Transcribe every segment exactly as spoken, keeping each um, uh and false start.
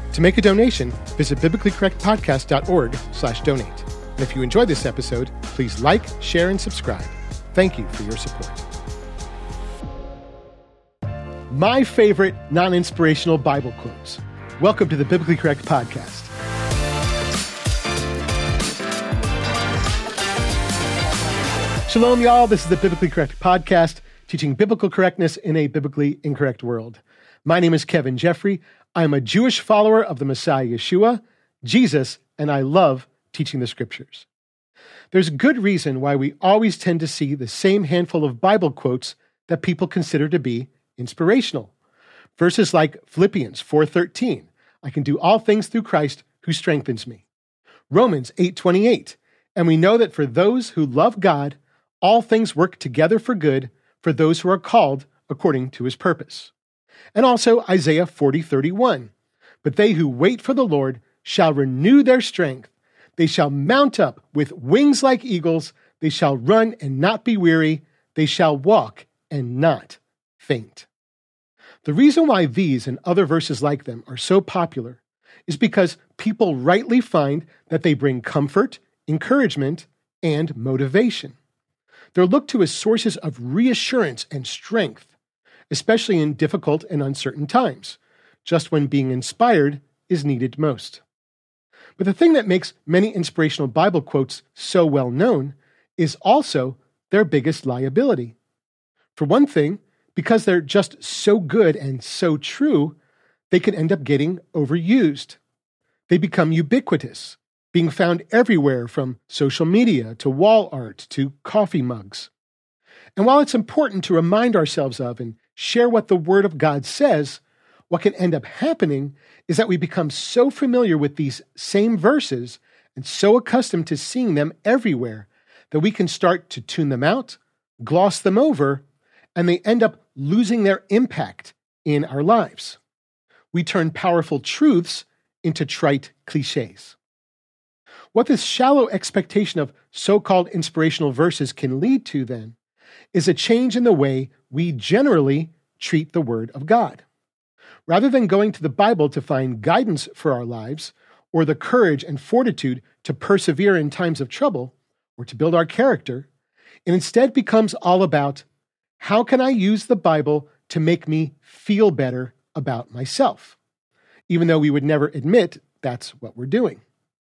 To make a donation, visit biblically correct podcast dot org slash donate. And if you enjoyed this episode, please like, share, and subscribe. Thank you for your support. My favorite non-inspirational Bible quotes. Welcome to the Biblically Correct Podcast. Shalom, y'all. This is the Biblically Correct Podcast, teaching biblical correctness in a biblically incorrect world. My name is Kevin Jeffrey. I'm a Jewish follower of the Messiah Yeshua, Jesus, and I love teaching the scriptures. There's good reason why we always tend to see the same handful of Bible quotes that people consider to be inspirational. Verses like Philippians four thirteen, I can do all things through Christ who strengthens me. Romans eight twenty-eight, and we know that for those who love God, all things work together for good for those who are called according to his purpose. And also Isaiah forty thirty-one, but they who wait for the Lord shall renew their strength. They shall mount up with wings like eagles. They shall run and not be weary. They shall walk and not faint. The reason why these and other verses like them are so popular is because people rightly find that they bring comfort, encouragement, and motivation. They're looked to as sources of reassurance and strength, especially in difficult and uncertain times, just when being inspired is needed most. But the thing that makes many inspirational Bible quotes so well known is also their biggest liability. For one thing, because they're just so good and so true, they can end up getting overused. They become ubiquitous, being found everywhere from social media to wall art to coffee mugs. And while it's important to remind ourselves of and share what the Word of God says, what can end up happening is that we become so familiar with these same verses and so accustomed to seeing them everywhere that we can start to tune them out, gloss them over, and they end up losing their impact in our lives. We turn powerful truths into trite cliches. What this shallow expectation of so-called inspirational verses can lead to, then, is a change in the way we generally treat the Word of God. Rather than going to the Bible to find guidance for our lives, or the courage and fortitude to persevere in times of trouble, or to build our character, it instead becomes all about, how can I use the Bible to make me feel better about myself? Even though we would never admit that's what we're doing.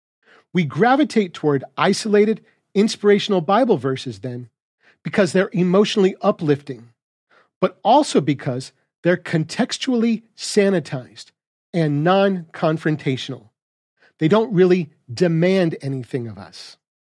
We gravitate toward isolated, inspirational Bible verses then, because they're emotionally uplifting, but also because they're contextually sanitized and non-confrontational. They don't really demand anything of us.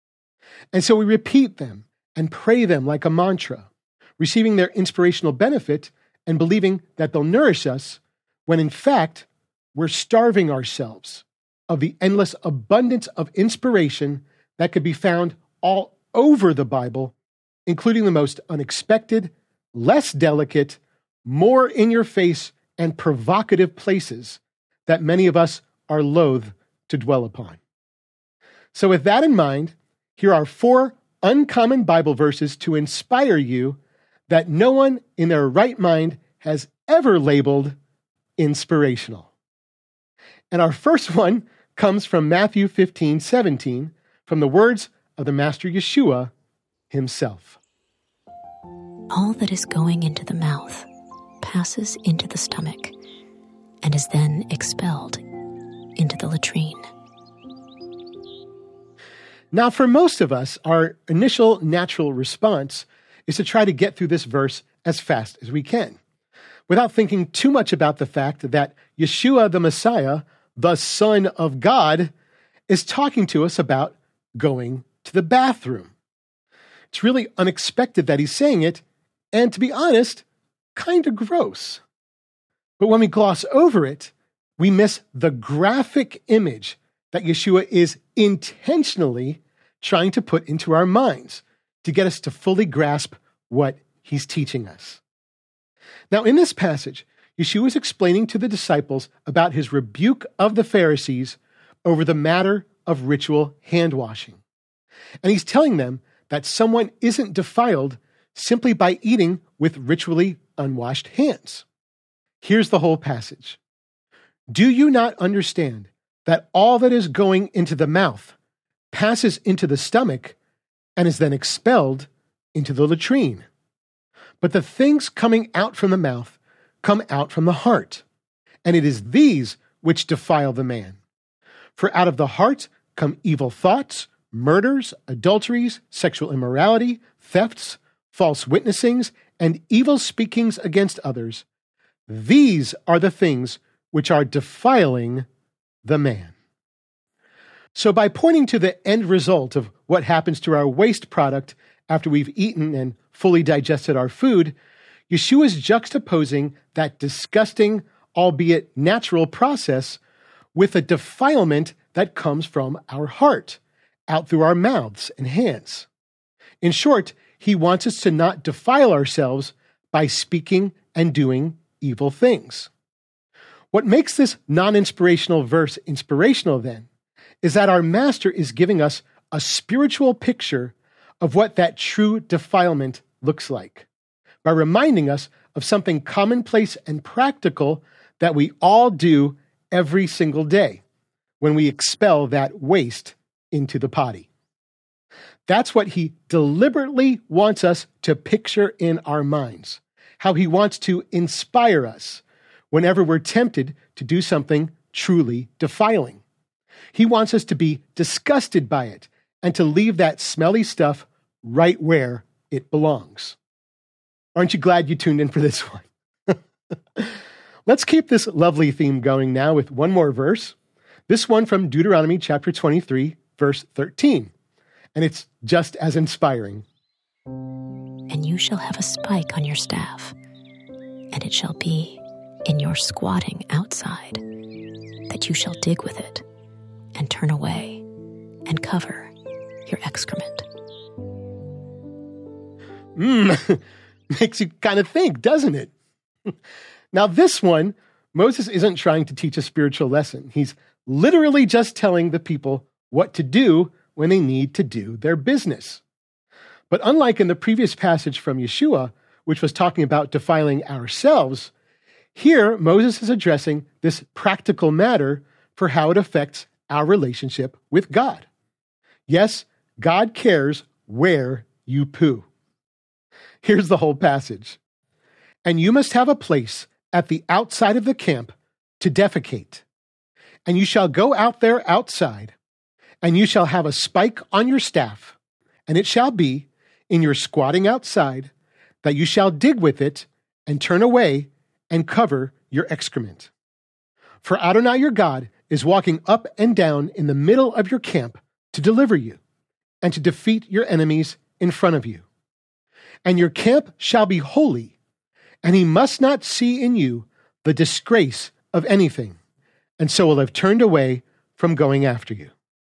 And so we repeat them and pray them like a mantra, receiving their inspirational benefit and believing that they'll nourish us, when in fact, we're starving ourselves of the endless abundance of inspiration that could be found all over the Bible, including the most unexpected, less delicate, more in-your-face and provocative places that many of us are loath to dwell upon. So with that in mind, here are four uncommon Bible verses to inspire you that no one in their right mind has ever labeled inspirational. And our first one comes from Matthew fifteen seventeen, from the words of the Master Yeshua himself. All that is going into the mouth passes into the stomach and is then expelled into the latrine. Now, for most of us, our initial natural response is to try to get through this verse as fast as we can, without thinking too much about the fact that Yeshua the Messiah, the Son of God, is talking to us about going to the bathroom. It's really unexpected that he's saying it, and to be honest, kind of gross. But when we gloss over it, we miss the graphic image that Yeshua is intentionally trying to put into our minds to get us to fully grasp what he's teaching us. Now, in this passage, Yeshua is explaining to the disciples about his rebuke of the Pharisees over the matter of ritual hand washing. And he's telling them that someone isn't defiled simply by eating with ritually unwashed hands. Here's the whole passage. Do you not understand that all that is going into the mouth passes into the stomach and is then expelled into the latrine? But the things coming out from the mouth come out from the heart, and it is these which defile the man. For out of the heart come evil thoughts, murders, adulteries, sexual immorality, thefts, false witnessings, and evil speakings against others. These are the things which are defiling the man. So by pointing to the end result of what happens to our waste product after we've eaten and fully digested our food, Yeshua is juxtaposing that disgusting, albeit natural process with a defilement that comes from our heart, out through our mouths and hands. In short, he wants us to not defile ourselves by speaking and doing evil things. What makes this non-inspirational verse inspirational, then, is that our Master is giving us a spiritual picture of what that true defilement looks like, by reminding us of something commonplace and practical that we all do every single day when we expel that waste into the potty. That's what he deliberately wants us to picture in our minds, how he wants to inspire us whenever we're tempted to do something truly defiling. He wants us to be disgusted by it and to leave that smelly stuff right where it belongs. Aren't you glad you tuned in for this one? Let's keep this lovely theme going now with one more verse. This one from Deuteronomy chapter twenty-three, verse thirteen. And it's just as inspiring. And you shall have a spike on your staff, and it shall be in your squatting outside, that you shall dig with it, and turn away, and cover your excrement. Mmm, makes you kind of think, doesn't it? Now this one, Moses isn't trying to teach a spiritual lesson. He's literally just telling the people what to do when they need to do their business. But unlike in the previous passage from Yeshua, which was talking about defiling ourselves, here Moses is addressing this practical matter for how it affects our relationship with God. Yes, God cares where you poo. Here's the whole passage. And you must have a place at the outside of the camp to defecate. And you shall go out there outside, and you shall have a spike on your staff, and it shall be in your squatting outside that you shall dig with it and turn away and cover your excrement. For Adonai your God is walking up and down in the middle of your camp to deliver you and to defeat your enemies in front of you. And your camp shall be holy, and he must not see in you the disgrace of anything, and so will have turned away from going after you.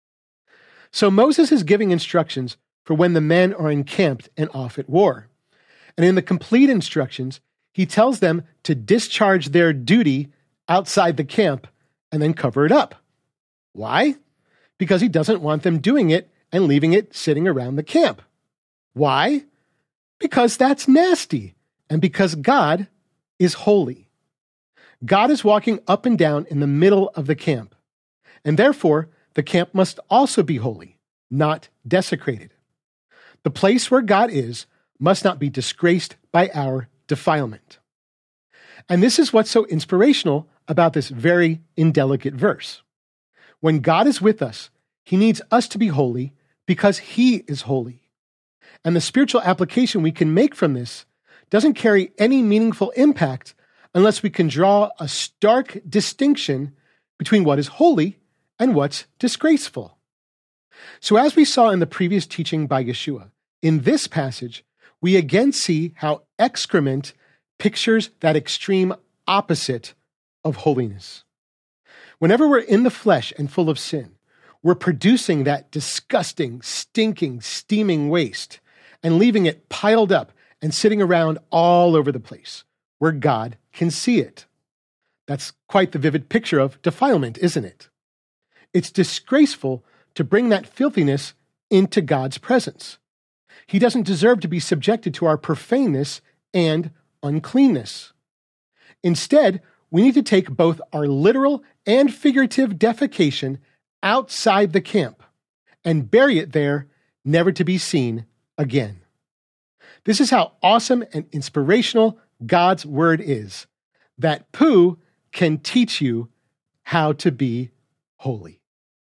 So Moses is giving instructions for when the men are encamped and off at war. And in the complete instructions, he tells them to discharge their duty outside the camp and then cover it up. Why? Because he doesn't want them doing it and leaving it sitting around the camp. Why? Because that's nasty, and because God is holy. God is walking up and down in the middle of the camp, and therefore the camp must also be holy, not desecrated. The place where God is must not be disgraced by our defilement. And this is what's so inspirational about this very indelicate verse. When God is with us, he needs us to be holy because he is holy. And the spiritual application we can make from this doesn't carry any meaningful impact unless we can draw a stark distinction between what is holy and what's disgraceful. So as we saw in the previous teaching by Yeshua, in this passage, we again see how excrement pictures that extreme opposite of holiness. Whenever we're in the flesh and full of sin, we're producing that disgusting, stinking, steaming waste and leaving it piled up and sitting around all over the place where God can see it. That's quite the vivid picture of defilement, isn't it? It's disgraceful to bring that filthiness into God's presence. He doesn't deserve to be subjected to our profaneness and uncleanness. Instead, we need to take both our literal and figurative defecation outside the camp and bury it there, never to be seen again. This is how awesome and inspirational God's word is, that poo can teach you how to be holy.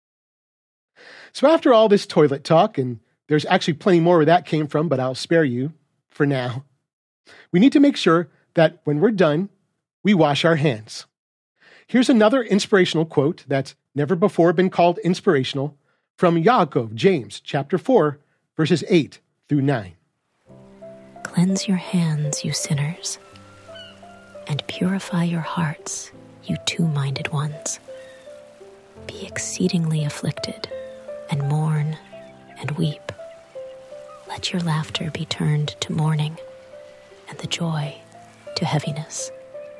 So after all this toilet talk, and there's actually plenty more where that came from, but I'll spare you for now, we need to make sure that when we're done, we wash our hands. Here's another inspirational quote that's never before been called inspirational from Yaakov, James, chapter four, verses eight through nine. Cleanse your hands, you sinners, and purify your hearts, you two-minded ones. Be exceedingly afflicted, and mourn and weep. Let your laughter be turned to mourning, and the joy to heaviness.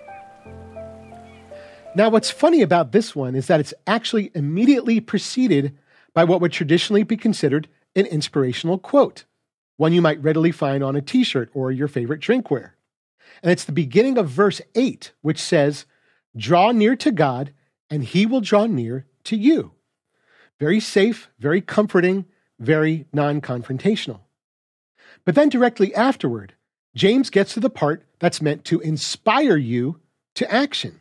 Now, what's funny about this one is that it's actually immediately preceded by what would traditionally be considered an inspirational quote, one you might readily find on a t-shirt or your favorite drinkware. And it's the beginning of verse eight, which says, "Draw near to God, and he will draw near to you." Very safe, very comforting, very non-confrontational. But then directly afterward, James gets to the part that's meant to inspire you to action.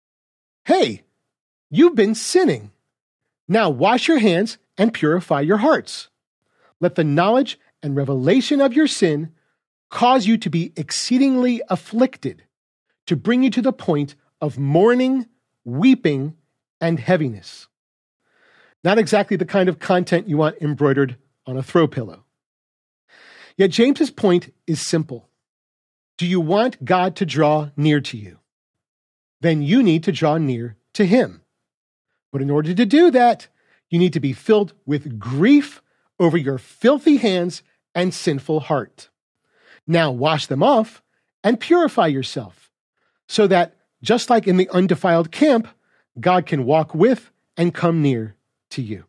Hey, you've been sinning. Now wash your hands and purify your hearts. Let the knowledge and revelation of your sin cause you to be exceedingly afflicted, to bring you to the point of mourning, weeping, and heaviness. Not exactly the kind of content you want embroidered on a throw pillow. Yet James's point is simple. Do you want God to draw near to you? Then you need to draw near to him. But in order to do that, you need to be filled with grief over your filthy hands and sinful heart. Now wash them off and purify yourself, so that, just like in the undefiled camp, God can walk with and come near to you.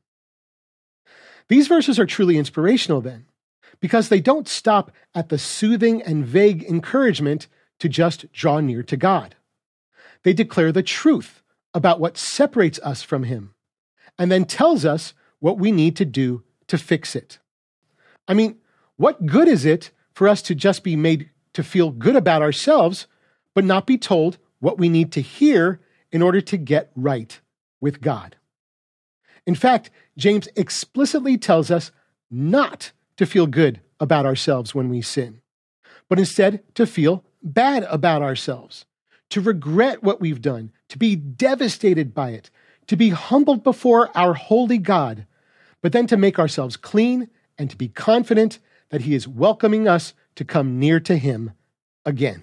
These verses are truly inspirational then, because they don't stop at the soothing and vague encouragement to just draw near to God. They declare the truth about what separates us from him, and then tells us what we need to do to fix it. I mean, what good is it for us to just be made to feel good about ourselves, but not be told what we need to hear in order to get right with God? In fact, James explicitly tells us not to feel good about ourselves when we sin, but instead to feel bad about ourselves, to regret what we've done, to be devastated by it, to be humbled before our holy God, but then to make ourselves clean and to be confident that he is welcoming us to come near to him again.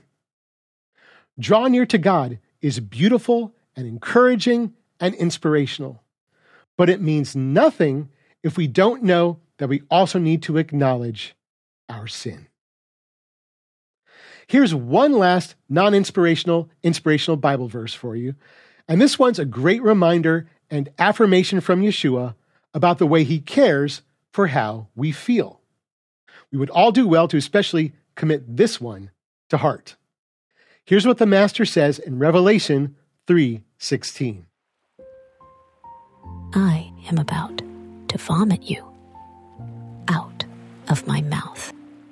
Draw near to God is beautiful and encouraging and inspirational, but it means nothing if we don't know that we also need to acknowledge our sin. Here's one last non-inspirational, inspirational Bible verse for you. And this one's a great reminder and affirmation from Yeshua about the way he cares for how we feel. We would all do well to especially commit this one to heart. Here's what the Master says in Revelation three sixteen. I am about to vomit you out of my mouth.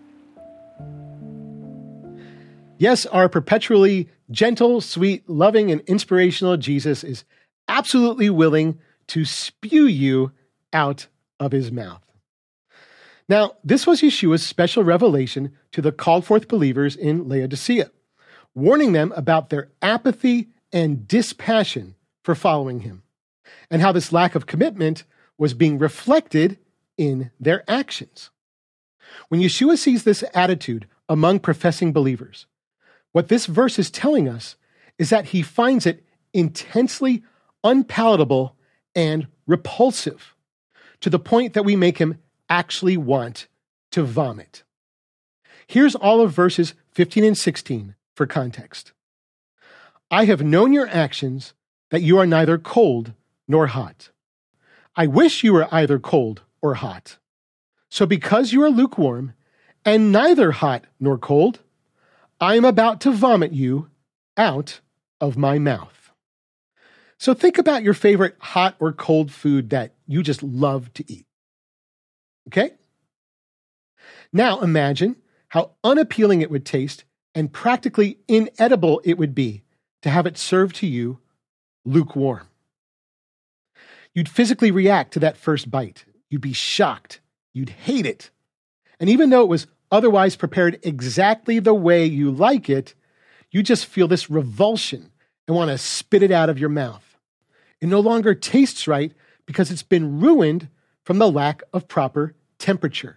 Yes, our perpetually gentle, sweet, loving, and inspirational Jesus is absolutely willing to spew you out of his mouth. Now, this was Yeshua's special revelation to the called forth believers in Laodicea, warning them about their apathy and dispassion for following him, and how this lack of commitment was being reflected in their actions. When Yeshua sees this attitude among professing believers, what this verse is telling us is that he finds it intensely unpalatable and repulsive, to the point that we make him actually want to vomit. Here's all of verses fifteen and sixteen for context. I have known your actions, that you are neither cold nor hot. I wish you were either cold or hot. So because you are lukewarm and neither hot nor cold, I am about to vomit you out of my mouth. So think about your favorite hot or cold food that you just love to eat. Okay? Now imagine how unappealing it would taste and practically inedible it would be to have it served to you lukewarm. You'd physically react to that first bite. You'd be shocked. You'd hate it. And even though it was otherwise prepared exactly the way you like it, you just feel this revulsion and want to spit it out of your mouth. It no longer tastes right because it's been ruined from the lack of proper temperature.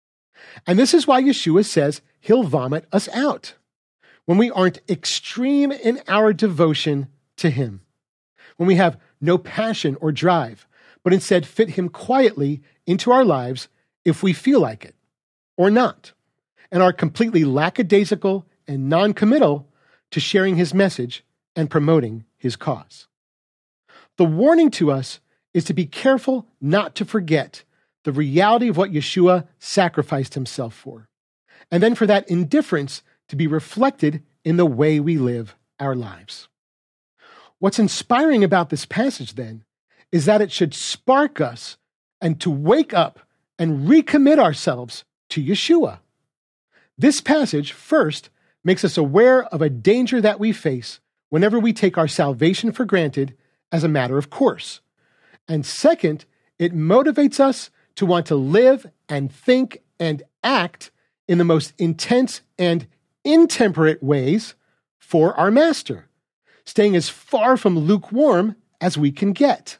And this is why Yeshua says he'll vomit us out when we aren't extreme in our devotion to him, when we have no passion or drive, but instead fit him quietly into our lives if we feel like it or not, and are completely lackadaisical and non-committal to sharing his message and promoting his cause. The warning to us is to be careful not to forget the reality of what Yeshua sacrificed himself for, and then for that indifference to be reflected in the way we live our lives. What's inspiring about this passage, then, is that it should spark us and to wake up and recommit ourselves to Yeshua. This passage, first, makes us aware of a danger that we face whenever we take our salvation for granted as a matter of course. And second, it motivates us to want to live and think and act in the most intense and intemperate ways for our Master, staying as far from lukewarm as we can get.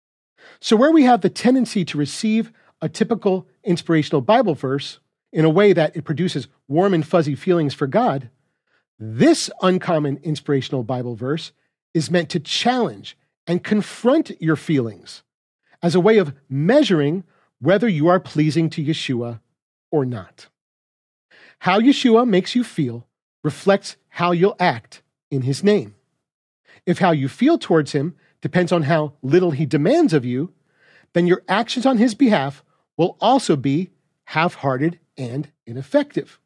So where we have the tendency to receive a typical inspirational Bible verse in a way that it produces warm and fuzzy feelings for God, this uncommon inspirational Bible verse is meant to challenge and confront your feelings as a way of measuring whether you are pleasing to Yeshua or not. How Yeshua makes you feel reflects how you'll act in his name. If how you feel towards him depends on how little he demands of you, then your actions on his behalf will also be half-hearted and ineffective.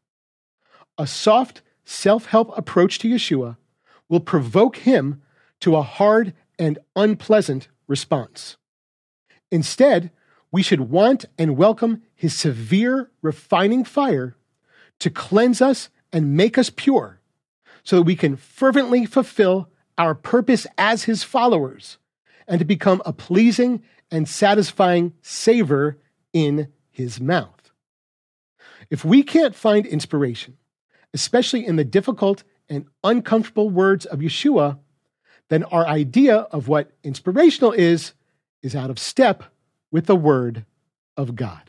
A soft, self-help approach to Yeshua will provoke him to a hard and unpleasant response. Instead, we should want and welcome his severe, refining fire to cleanse us and make us pure so that we can fervently fulfill our purpose as his followers and to become a pleasing and satisfying savor in his mouth. If we can't find inspiration, especially in the difficult and uncomfortable words of Yeshua, then our idea of what inspirational is, is out of step with the Word of God.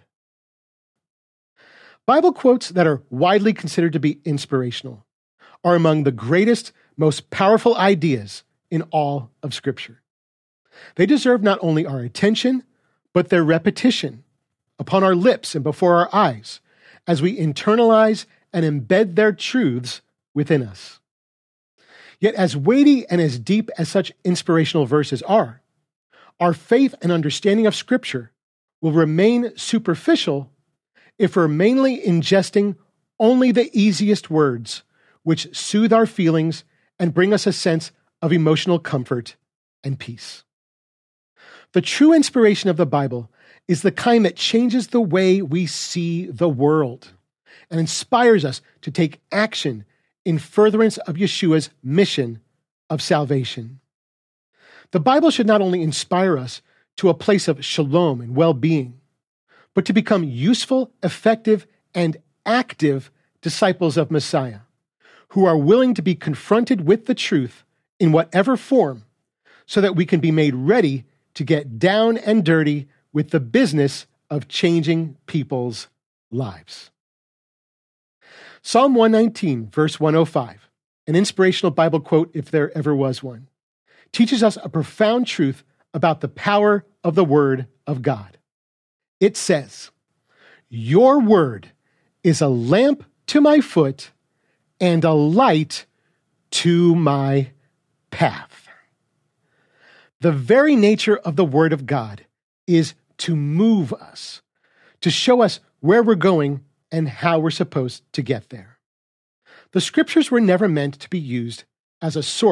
Bible quotes that are widely considered to be inspirational are among the greatest, most powerful ideas in all of Scripture. They deserve not only our attention, but their repetition upon our lips and before our eyes as we internalize and embed their truths within us. Yet as weighty and as deep as such inspirational verses are, our faith and understanding of Scripture will remain superficial if we're mainly ingesting only the easiest words, which soothe our feelings and bring us a sense of emotional comfort and peace. The true inspiration of the Bible is the kind that changes the way we see the world and inspires us to take action in furtherance of Yeshua's mission of salvation. The Bible should not only inspire us to a place of shalom and well-being, but to become useful, effective, and active disciples of Messiah, who are willing to be confronted with the truth in whatever form, so that we can be made ready to get down and dirty with the business of changing people's lives. Psalm one nineteen, verse one oh five, an inspirational Bible quote if there ever was one, teaches us a profound truth about the power of the Word of God. It says, "Your word is a lamp to my foot and a light to my path." The very nature of the Word of God is to move us, to show us where we're going and how we're supposed to get there. The Scriptures were never meant to be used as a source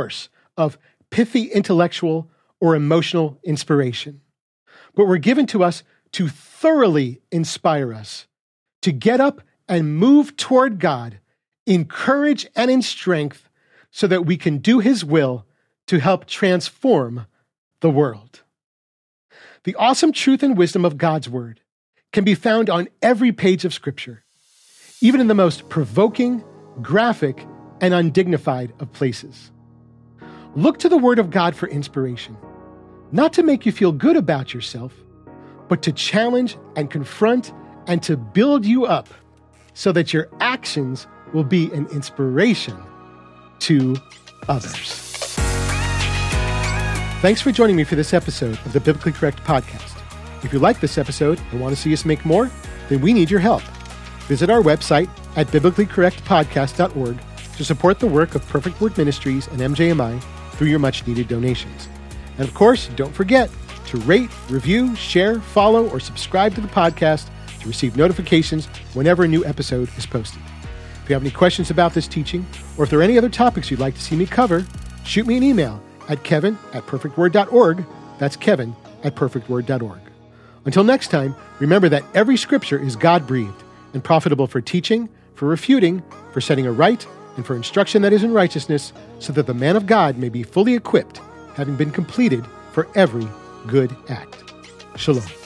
of pithy intellectual or emotional inspiration, but were given to us to thoroughly inspire us, to get up and move toward God in courage and in strength so that we can do His will to help transform the world. The awesome truth and wisdom of God's Word can be found on every page of Scripture, even in the most provoking, graphic, and undignified of places. Look to the Word of God for inspiration, not to make you feel good about yourself, but to challenge and confront and to build you up so that your actions will be an inspiration to others. Thanks for joining me for this episode of the Biblically Correct Podcast. If you like this episode and want to see us make more, then we need your help. Visit our website at biblically correct podcast dot org to support the work of Perfect Word Ministries and M J M I through your much-needed donations. And of course, don't forget to rate, review, share, follow, or subscribe to the podcast to receive notifications whenever a new episode is posted. If you have any questions about this teaching, or if there are any other topics you'd like to see me cover, shoot me an email at kevin at perfect word dot org. That's kevin at perfect word dot org. Until next time, remember that every scripture is God-breathed and profitable for teaching, for refuting, for setting a right, and for instruction that is in righteousness, so that the man of God may be fully equipped, having been completed for every good act. Shalom.